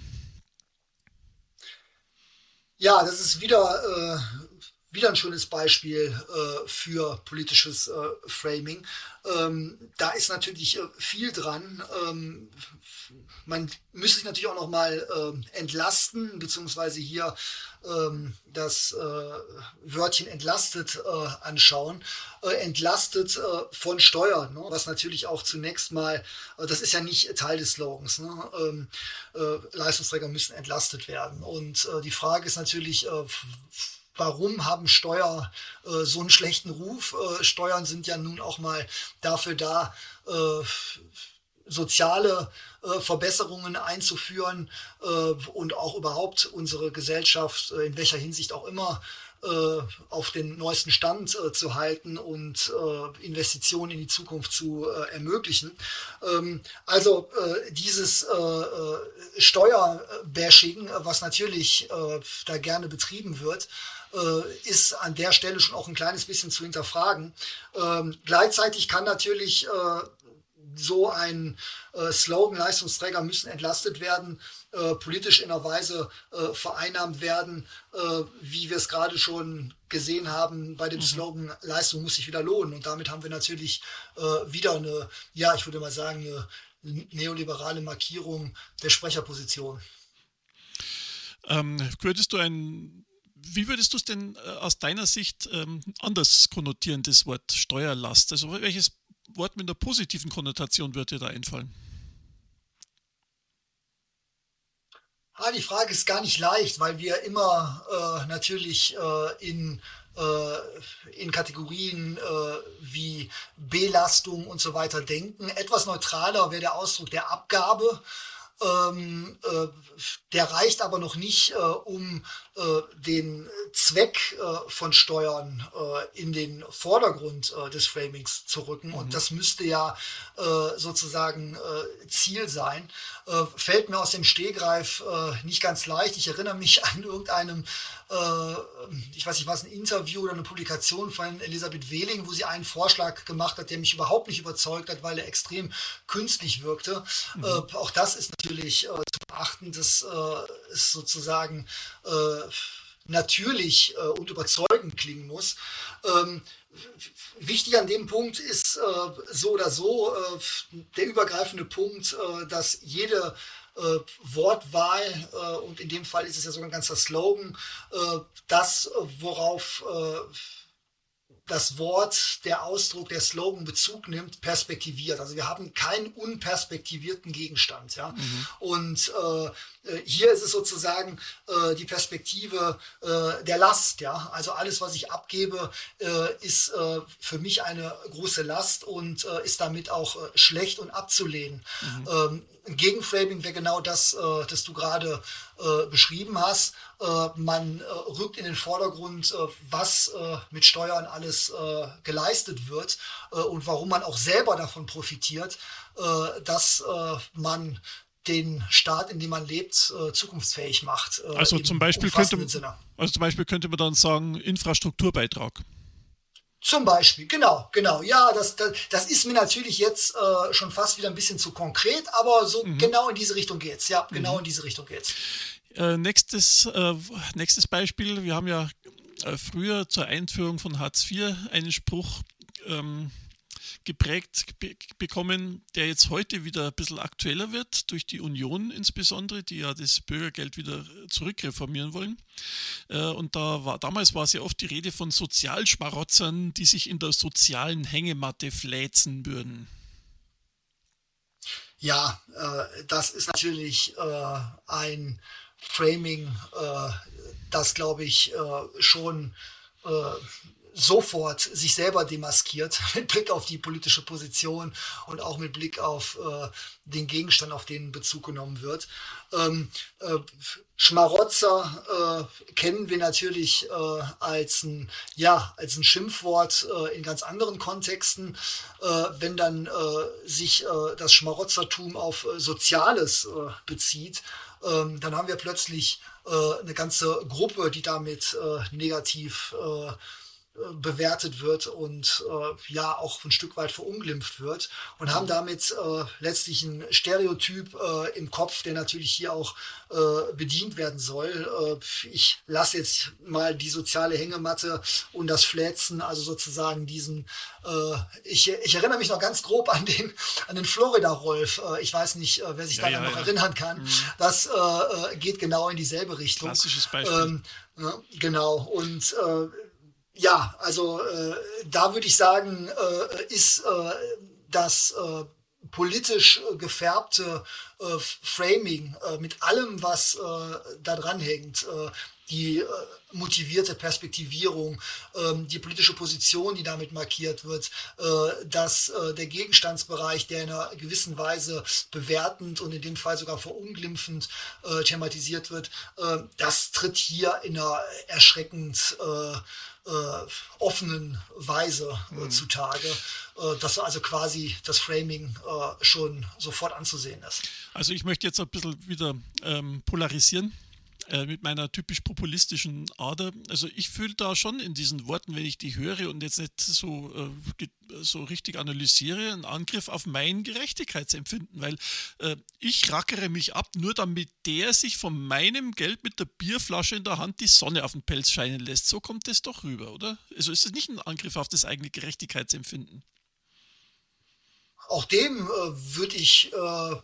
Ja, das ist wieder, äh, wieder ein schönes Beispiel äh, für politisches äh, Framing. Ähm, da ist natürlich äh, viel dran. Ähm, man müsste sich natürlich auch noch mal äh, entlasten, beziehungsweise hier ähm, das äh, Wörtchen entlastet äh, anschauen. Äh, entlastet äh, von Steuern, ne? Was natürlich auch zunächst mal, äh, das ist ja nicht Teil des Slogans, ne? ähm, äh, Leistungsträger müssen entlastet werden. Und äh, die Frage ist natürlich, äh, warum haben Steuer äh, so einen schlechten Ruf? Äh, Steuern sind ja nun auch mal dafür da, äh, soziale äh, Verbesserungen einzuführen äh, und auch überhaupt unsere Gesellschaft, äh, in welcher Hinsicht auch immer, äh, auf den neuesten Stand äh, zu halten und äh, Investitionen in die Zukunft zu äh, ermöglichen. Ähm, also äh, dieses äh, Steuerbashing, was natürlich äh, da gerne betrieben wird, ist an der Stelle schon auch ein kleines bisschen zu hinterfragen. Ähm, gleichzeitig kann natürlich äh, so ein äh, Slogan, Leistungsträger müssen entlastet werden, äh, politisch in einer Weise äh, vereinnahmt werden, äh, wie wir es gerade schon gesehen haben bei dem mhm. Slogan, Leistung muss sich wieder lohnen. Und damit haben wir natürlich äh, wieder eine, ja, ich würde mal sagen, eine neoliberale Markierung der Sprecherposition. Ähm, würdest du ein Wie würdest du es denn äh, aus deiner Sicht ähm, anders konnotieren, das Wort Steuerlast? Also welches Wort mit einer positiven Konnotation wird dir da einfallen? Ah, die Frage ist gar nicht leicht, weil wir immer äh, natürlich äh, in, äh, in Kategorien äh, wie Belastung und so weiter denken. Etwas neutraler wäre der Ausdruck der Abgabe. Ähm, äh, der reicht aber noch nicht, äh, um äh, den Zweck äh, von Steuern äh, in den Vordergrund äh, des Framings zu rücken. Mhm. Und das müsste ja äh, sozusagen äh, Ziel sein. Äh, fällt mir aus dem Stegreif äh, nicht ganz leicht. Ich erinnere mich an irgendeinem, äh, ich weiß nicht was, ein Interview oder eine Publikation von Elisabeth Wehling, wo sie einen Vorschlag gemacht hat, der mich überhaupt nicht überzeugt hat, weil er extrem künstlich wirkte. Mhm. Äh, auch das ist natürlich äh, zu beachten, dass äh, es sozusagen äh, natürlich äh, und überzeugend klingen muss. Ähm, wichtig an dem Punkt ist äh, so oder so äh, der übergreifende Punkt, äh, dass jede äh, Wortwahl, äh, und in dem Fall ist es ja sogar ein ganzer Slogan, äh, das, worauf äh, das Wort, der Ausdruck, der Slogan Bezug nimmt, perspektiviert. Also wir haben keinen unperspektivierten Gegenstand. Ja? Mhm. Und äh, hier ist es sozusagen äh, die Perspektive äh, der Last. Ja? Also alles, was ich abgebe, äh, ist äh, für mich eine große Last und äh, ist damit auch äh, schlecht und abzulehnen. Mhm. Ähm, Gegenframing wäre genau das, äh, das du gerade äh, beschrieben hast. Äh, man äh, rückt in den Vordergrund, äh, was äh, mit Steuern alles äh, geleistet wird äh, und warum man auch selber davon profitiert, äh, dass äh, man den Staat, in dem man lebt, äh, zukunftsfähig macht. Äh, also, zum Beispiel könnte, also zum Beispiel könnte man dann sagen, Infrastrukturbeitrag. Zum Beispiel, genau, genau. Ja, das, das, das ist mir natürlich jetzt äh, schon fast wieder ein bisschen zu konkret, aber so mhm. genau in diese Richtung geht's. Ja, genau mhm. in diese Richtung geht's. Äh, nächstes, äh, nächstes Beispiel. Wir haben ja äh, früher zur Einführung von Hartz vier einen Spruch ähm, geprägt be- bekommen, der jetzt heute wieder ein bisschen aktueller wird, durch die Union insbesondere, die ja das Bürgergeld wieder zurückreformieren wollen. Äh, und da war, damals war sehr oft die Rede von Sozialschmarotzern, die sich in der sozialen Hängematte fläzen würden. Ja, äh, das ist natürlich äh, ein Framing, äh, das, glaube ich, äh, schon äh, sofort sich selber demaskiert, mit Blick auf die politische Position und auch mit Blick auf äh, den Gegenstand, auf den Bezug genommen wird. Ähm, äh, Schmarotzer äh, kennen wir natürlich äh, als ein, ja, als ein Schimpfwort äh, in ganz anderen Kontexten. Äh, wenn dann äh, sich äh, das Schmarotzertum auf äh, Soziales äh, bezieht, ähm, dann haben wir plötzlich äh, eine ganze Gruppe, die damit äh, negativ äh, bewertet wird und äh, ja auch ein Stück weit verunglimpft wird und haben damit äh, letztlich ein Stereotyp äh, im Kopf, der natürlich hier auch äh, bedient werden soll. Äh, ich lasse jetzt mal die soziale Hängematte und das Fläzen, also sozusagen diesen, äh, ich, ich erinnere mich noch ganz grob an den, an den Florida-Rolf. Äh, ich weiß nicht, äh, wer sich ja, daran ja, noch ja. erinnern kann. Mhm. Das äh, geht genau in dieselbe Richtung. Klassisches Beispiel. Ähm, ja, genau. Und äh, Ja, also äh, da würde ich sagen, äh, ist äh, das äh, politisch äh, gefärbte äh, Framing äh, mit allem, was äh, da dran hängt, äh, die äh, motivierte Perspektivierung, äh, die politische Position, die damit markiert wird, äh, dass äh, der Gegenstandsbereich, der in einer gewissen Weise bewertend und in dem Fall sogar verunglimpfend äh, thematisiert wird, äh, das tritt hier in einer erschreckend äh, Äh, offenen Weise äh, mhm. zutage, äh, dass also quasi das Framing äh, schon sofort anzusehen ist. Also ich möchte jetzt ein bisschen wieder ähm, polarisieren äh, mit meiner typisch populistischen Ader. Also ich fühle da schon in diesen Worten, wenn ich die höre und jetzt nicht so, äh, so richtig analysiere, einen Angriff auf mein Gerechtigkeitsempfinden, weil äh, ich rackere mich ab, nur damit der sich von meinem Geld mit der Bierflasche in der Hand die Sonne auf den Pelz scheinen lässt. So kommt es doch rüber, oder? Also ist es nicht ein Angriff auf das eigene Gerechtigkeitsempfinden? Auch dem äh, würde ich äh,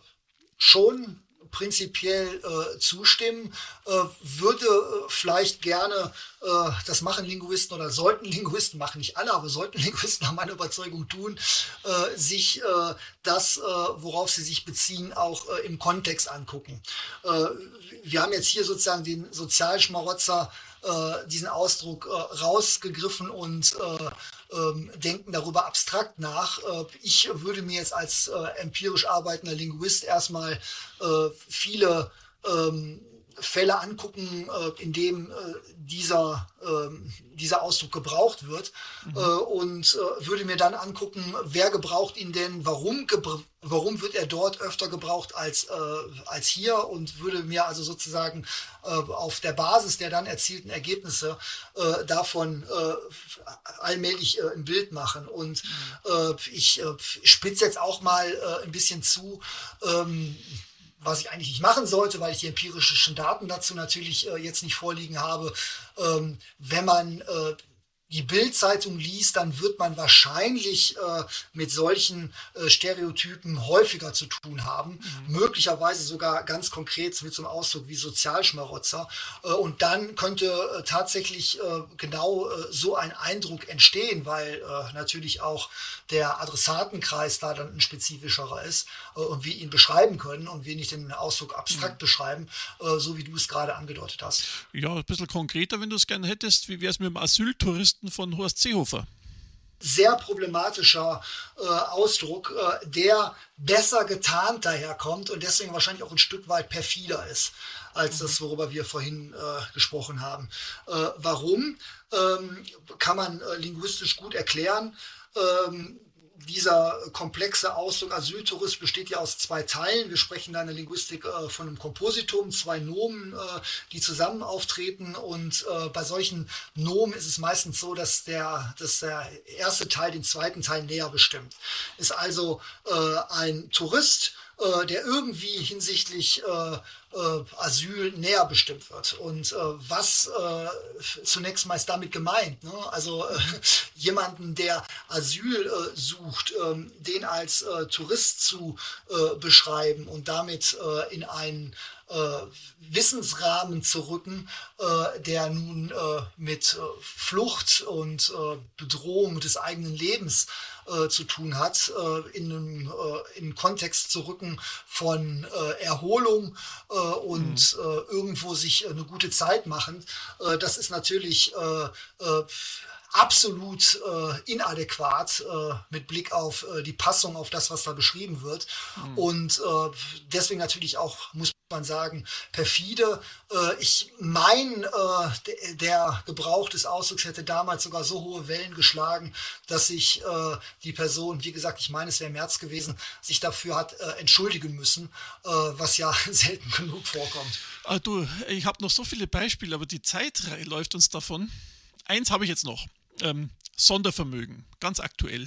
schon prinzipiell äh, zustimmen, äh, würde äh, vielleicht gerne, äh, das machen Linguisten oder sollten Linguisten, machen nicht alle, aber sollten Linguisten nach meiner Überzeugung tun, äh, sich äh, das, äh, worauf sie sich beziehen, auch äh, im Kontext angucken. Äh, wir haben jetzt hier sozusagen den Sozialschmarotzer, äh, diesen Ausdruck äh, rausgegriffen und äh, ähm, denken darüber abstrakt nach. Äh, ich würde mir jetzt als äh, empirisch arbeitender Linguist erstmal äh, viele ähm, Fälle angucken, äh, in dem äh, dieser, äh, dieser Ausdruck gebraucht wird mhm. äh, und äh, würde mir dann angucken, wer gebraucht ihn denn, warum, gebr- warum wird er dort öfter gebraucht als, äh, als hier und würde mir also sozusagen äh, auf der Basis der dann erzielten Ergebnisse äh, davon äh, allmählich äh, ein Bild machen. Und mhm. äh, ich äh, spitze jetzt auch mal äh, ein bisschen zu, ähm, was ich eigentlich nicht machen sollte, weil ich die empirischen Daten dazu natürlich äh, jetzt nicht vorliegen habe. Ähm, wenn man äh, die Bild-Zeitung liest, dann wird man wahrscheinlich äh, mit solchen äh, Stereotypen häufiger zu tun haben. Mhm. Möglicherweise sogar ganz konkret mit so einem Ausdruck wie Sozialschmarotzer. Äh, und dann könnte äh, tatsächlich äh, genau äh, so ein Eindruck entstehen, weil äh, natürlich auch der Adressatenkreis da dann ein spezifischerer ist äh, und wir ihn beschreiben können und wir nicht den Ausdruck abstrakt mhm. beschreiben, äh, so wie du es gerade angedeutet hast. Ja, ein bisschen konkreter, wenn du es gerne hättest. Wie wäre es mit dem Asyltouristen von Horst Seehofer? Sehr problematischer äh, Ausdruck, äh, der besser getarnt daherkommt und deswegen wahrscheinlich auch ein Stück weit perfider ist, als mhm. das, worüber wir vorhin äh, gesprochen haben. Äh, warum? Ähm, kann man äh, linguistisch gut erklären. Ähm, Dieser komplexe Ausdruck Asyltourist besteht ja aus zwei Teilen. Wir sprechen da in der Linguistik äh, von einem Kompositum, zwei Nomen, äh, die zusammen auftreten. Und äh, bei solchen Nomen ist es meistens so, dass der, dass der erste Teil den zweiten Teil näher bestimmt. Ist also äh, ein Tourist, äh, der irgendwie hinsichtlich äh, äh, Asyl näher bestimmt wird. Und äh, was äh, zunächst mal ist damit gemeint? Ne? Also äh, jemanden, der Asyl äh, sucht, äh, den als äh, Tourist zu äh, beschreiben und damit äh, in einen äh, Wissensrahmen zu rücken, äh, der nun äh, mit äh, Flucht und äh, Bedrohung des eigenen Lebens äh, zu tun hat, äh, in einen, äh, in einen Kontext zu rücken von äh, Erholung äh, und mhm. äh, irgendwo sich äh, eine gute Zeit machen. Äh, das ist natürlich äh, äh, absolut äh, inadäquat äh, mit Blick auf äh, die Passung auf das, was da beschrieben wird. Mhm. Und äh, deswegen natürlich auch, muss man sagen, perfide. Äh, ich meine, äh, der Gebrauch des Ausdrucks hätte damals sogar so hohe Wellen geschlagen, dass sich äh, die Person, wie gesagt, ich meine, es wäre März gewesen, sich dafür hat äh, entschuldigen müssen, äh, was ja selten genug vorkommt. Ah, du, ich habe noch so viele Beispiele, aber die Zeit läuft uns davon. Eins habe ich jetzt noch. Ähm, Sondervermögen, ganz aktuell.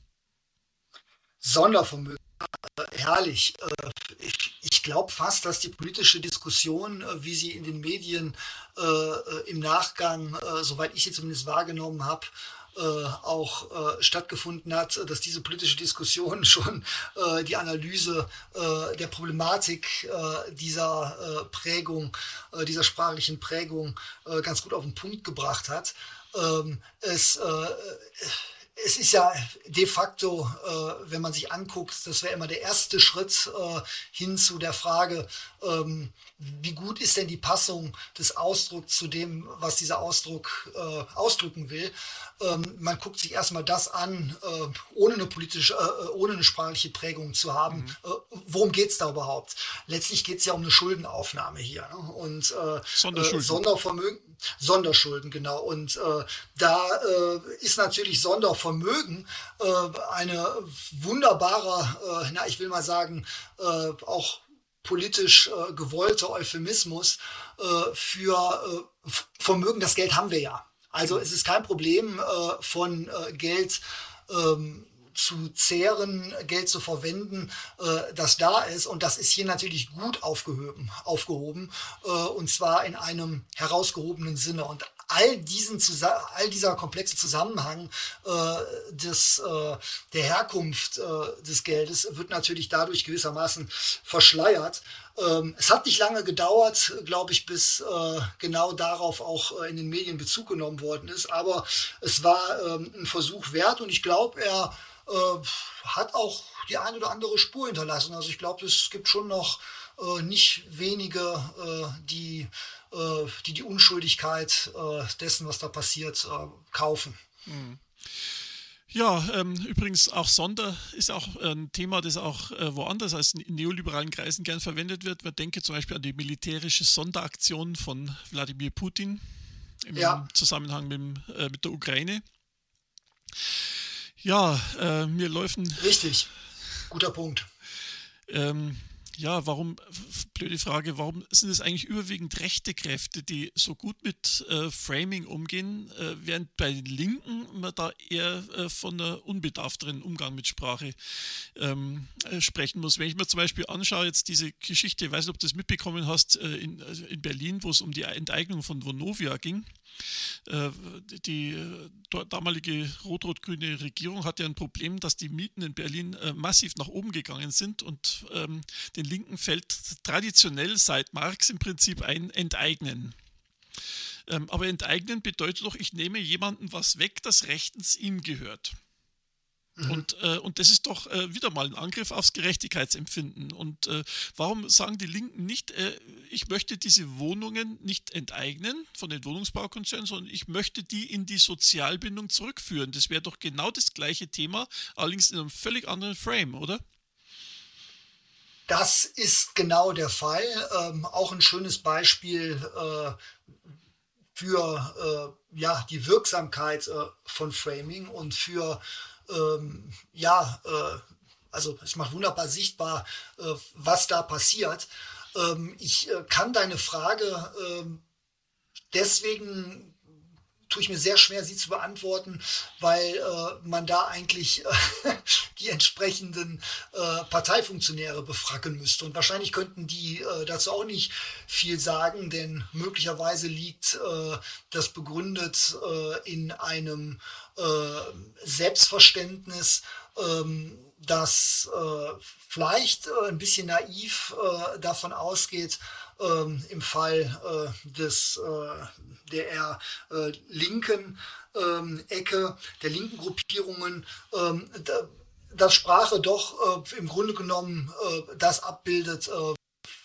Sondervermögen, äh, herrlich. Äh, ich ich glaube fast, dass die politische Diskussion, äh, wie sie in den Medien äh, im Nachgang, äh, soweit ich sie zumindest wahrgenommen habe, äh, auch äh, stattgefunden hat, dass diese politische Diskussion schon äh, die Analyse äh, der Problematik äh, dieser äh, Prägung, äh, dieser sprachlichen Prägung äh, ganz gut auf den Punkt gebracht hat. Ähm, es äh, Es ist ja de facto, äh, wenn man sich anguckt, das wäre immer der erste Schritt äh, hin zu der Frage, ähm, wie gut ist denn die Passung des Ausdrucks zu dem, was dieser Ausdruck äh, ausdrücken will. Ähm, man guckt sich erstmal das an, äh, ohne eine politische, äh, ohne eine sprachliche Prägung zu haben. Mhm. Äh, worum geht's da überhaupt? Letztlich geht's ja um eine Schuldenaufnahme hier. Ne? Und äh, Sonderschulden. Äh, Sondervermögen. Sonderschulden, genau. Und äh, da äh, ist natürlich Sondervermögen äh, eine wunderbare, äh, na, ich will mal sagen, äh, auch politisch äh, gewollte Euphemismus äh, für äh, Vermögen. Das Geld haben wir ja. Also es ist kein Problem, äh, von äh, Geld ähm, zu zehren, Geld zu verwenden, äh, das da ist. Und das ist hier natürlich gut aufgehoben, aufgehoben äh, und zwar in einem herausgehobenen Sinne. Und all diesen all dieser komplexe Zusammenhang äh, des, äh, der Herkunft äh, des Geldes wird natürlich dadurch gewissermaßen verschleiert. Ähm, es hat nicht lange gedauert, glaube ich, bis äh, genau darauf auch äh, in den Medien Bezug genommen worden ist. Aber es war ähm, ein Versuch wert und ich glaube, er äh, hat auch die eine oder andere Spur hinterlassen. Also ich glaube, es gibt schon noch äh, nicht wenige, äh, die die die Unschuldigkeit äh, dessen, was da passiert, äh, kaufen. Ja, ähm, übrigens auch Sonder ist auch ein Thema, das auch äh, woanders als in neoliberalen Kreisen gern verwendet wird. Man denke zum Beispiel an die militärische Sonderaktion von Wladimir Putin im ja. Zusammenhang mit, äh, mit der Ukraine. Ja, äh, wir laufen... Richtig, guter Punkt. Ähm, Ja, warum, blöde Frage, warum sind es eigentlich überwiegend rechte Kräfte, die so gut mit äh, Framing umgehen, äh, während bei den Linken man da eher äh, von einer unbedarfteren Umgang mit Sprache ähm, äh, sprechen muss. Wenn ich mir zum Beispiel anschaue, jetzt diese Geschichte, ich weiß nicht, ob du das mitbekommen hast, äh, in, also in Berlin, wo es um die Enteignung von Vonovia ging. Äh, die äh, damalige rot-rot-grüne Regierung hatte ein Problem, dass die Mieten in Berlin äh, massiv nach oben gegangen sind und ähm, den Linken fällt traditionell seit Marx im Prinzip ein Enteignen. Ähm, aber Enteignen bedeutet doch, ich nehme jemandem was weg, das rechtens ihm gehört. Mhm. Und, äh, und das ist doch äh, wieder mal ein Angriff aufs Gerechtigkeitsempfinden. Und äh, warum sagen die Linken nicht, äh, ich möchte diese Wohnungen nicht enteignen von den Wohnungsbaukonzernen, sondern ich möchte die in die Sozialbindung zurückführen? Das wäre doch genau das gleiche Thema, allerdings in einem völlig anderen Frame, oder? Das ist genau der Fall. Ähm, auch ein schönes Beispiel äh, für äh, ja, die Wirksamkeit äh, von Framing und für, ähm, ja, äh, also es macht wunderbar sichtbar, äh, was da passiert. Ähm, ich äh, kann deine Frage äh, deswegen tue ich mir sehr schwer, sie zu beantworten, weil äh, man da eigentlich äh, die entsprechenden äh, Parteifunktionäre befragen müsste. Und wahrscheinlich könnten die äh, dazu auch nicht viel sagen, denn möglicherweise liegt äh, das begründet äh, in einem äh, Selbstverständnis, äh, das äh, vielleicht äh, ein bisschen naiv äh, davon ausgeht, Ähm, im Fall äh, des äh, der eher äh, linken ähm, Ecke, der linken Gruppierungen, ähm, da, dass Sprache doch äh, im Grunde genommen äh, das abbildet, äh,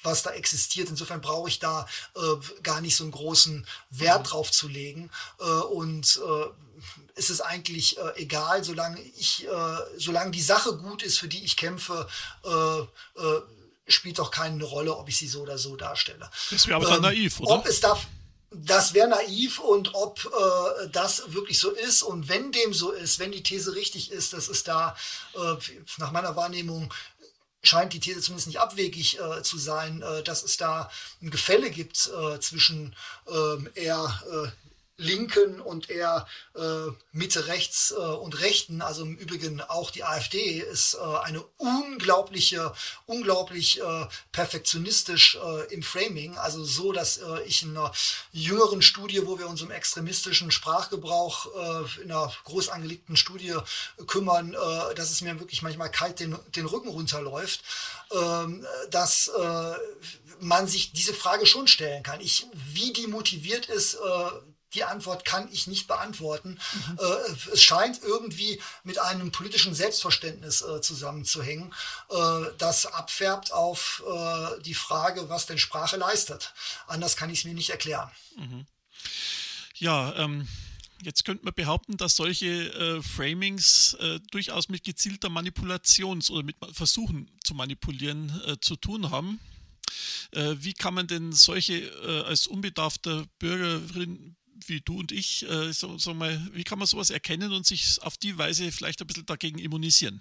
was da existiert. Insofern brauche ich da äh, gar nicht so einen großen Wert drauf zu legen. Äh, und äh, ist es eigentlich äh, egal, solange ich, äh, solange die Sache gut ist, für die ich kämpfe, äh, äh, spielt doch keine Rolle, ob ich sie so oder so darstelle. Das wäre aber dann ähm, naiv, oder? Ob es darf, das wäre naiv und ob äh, das wirklich so ist und wenn dem so ist, wenn die These richtig ist, dass es da äh, nach meiner Wahrnehmung scheint die These zumindest nicht abwegig äh, zu sein, äh, dass es da ein Gefälle gibt äh, zwischen äh, eher äh, Linken und eher äh, Mitte, Rechts äh, und Rechten. Also im Übrigen auch die AfD ist äh, eine unglaubliche, unglaublich äh, perfektionistisch äh, im Framing. Also so, dass äh, ich in einer jüngeren Studie, wo wir uns um extremistischen Sprachgebrauch äh, in einer groß angelegten Studie kümmern, äh, dass es mir wirklich manchmal kalt den, den Rücken runterläuft, äh, dass äh, man sich diese Frage schon stellen kann. Ich, wie die motiviert ist, äh, die Antwort kann ich nicht beantworten. Mhm. Äh, es scheint irgendwie mit einem politischen Selbstverständnis äh, zusammenzuhängen, äh, das abfärbt auf äh, die Frage, was denn Sprache leistet. Anders kann ich es mir nicht erklären. Mhm. Ja, ähm, jetzt könnte man behaupten, dass solche äh, Framings äh, durchaus mit gezielter Manipulations- oder mit Versuchen zu manipulieren äh, zu tun haben. Äh, wie kann man denn solche äh, als unbedarfter Bürgerin wie du und ich, äh, so, so mal, wie kann man sowas erkennen und sich auf die Weise vielleicht ein bisschen dagegen immunisieren?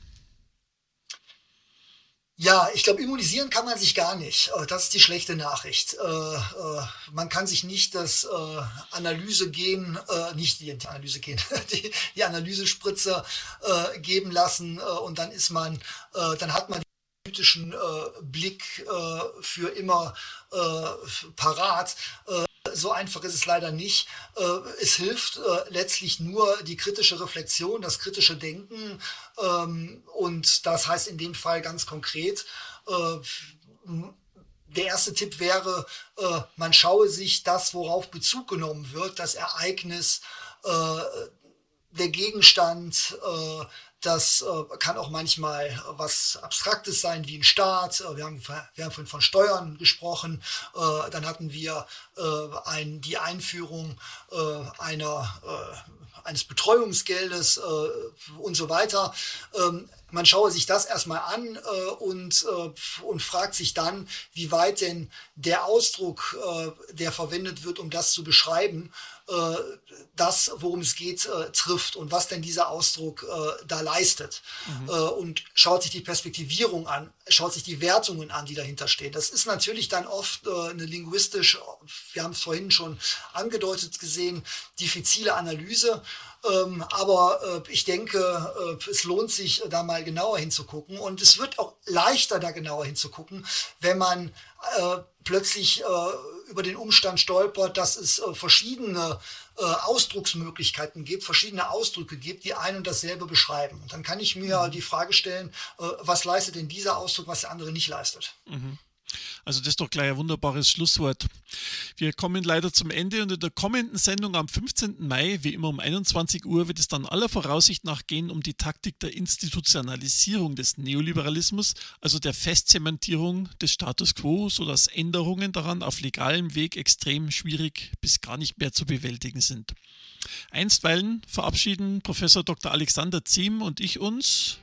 Ja, ich glaube, immunisieren kann man sich gar nicht. Das ist die schlechte Nachricht. Äh, äh, man kann sich nicht das äh, Analysegen, äh, nicht die Analysegen, die, die Analysespritze äh, geben lassen äh, und dann ist man, äh, dann hat man den analytischen äh, Blick äh, für immer äh, parat. Äh, So einfach ist es leider nicht. Es hilft letztlich nur die kritische Reflexion, das kritische Denken. Und das heißt in dem Fall ganz konkret, der erste Tipp wäre, man schaue sich das, worauf Bezug genommen wird, das Ereignis, der Gegenstand, das äh, kann auch manchmal was Abstraktes sein, wie ein Staat. Wir haben, wir haben vorhin von Steuern gesprochen. Äh, dann hatten wir äh, ein, die Einführung äh, einer, äh, eines Betreuungsgeldes äh, und so weiter. Ähm, man schaue sich das erstmal an äh, und, äh, und fragt sich dann, wie weit denn der Ausdruck, äh, der verwendet wird, um das zu beschreiben, äh, das, worum es geht, äh, trifft und was denn dieser Ausdruck äh, da leistet. Mhm. Äh, und schaut sich die Perspektivierung an, schaut sich die Wertungen an, die dahinter stehen. Das ist natürlich dann oft äh, eine linguistisch, wir haben es vorhin schon angedeutet gesehen, diffizile Analyse. Ähm, aber äh, ich denke, äh, es lohnt sich, äh, da mal genauer hinzugucken. Und es wird auch leichter, da genauer hinzugucken, wenn man äh, plötzlich äh, über den Umstand stolpert, dass es äh, verschiedene äh, Ausdrucksmöglichkeiten gibt, verschiedene Ausdrücke gibt, die ein und dasselbe beschreiben. Und dann kann ich mir mhm. die Frage stellen, äh, was leistet denn dieser Ausdruck, was der andere nicht leistet? Mhm. Also das ist doch gleich ein wunderbares Schlusswort. Wir kommen leider zum Ende und in der kommenden Sendung am fünfzehnten Mai, wie immer um einundzwanzig Uhr, wird es dann aller Voraussicht nach gehen um die Taktik der Institutionalisierung des Neoliberalismus, also der Festzementierung des Status quo, sodass Änderungen daran auf legalem Weg extrem schwierig bis gar nicht mehr zu bewältigen sind. Einstweilen verabschieden Professor Doktor Alexander Ziem und ich uns